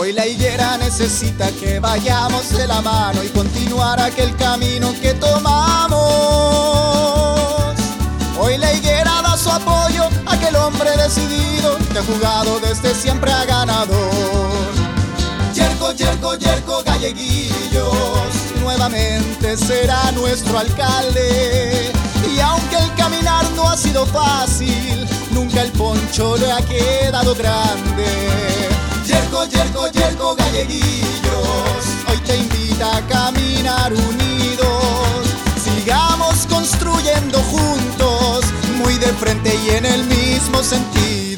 Hoy la higuera necesita que vayamos de la mano y continuar aquel camino que tomamos. Hoy la higuera da su apoyo a aquel hombre decidido que ha jugado desde siempre a ganador. Yerko, Yerko, Yerko Galleguillos nuevamente será nuestro alcalde. Y aunque el caminar no ha sido fácil, nunca el poncho le ha quedado grande. Yerko, Yerko, Yerko Galleguillos hoy te invita a caminar unidos. Sigamos construyendo juntos, muy de frente y en el mismo sentido.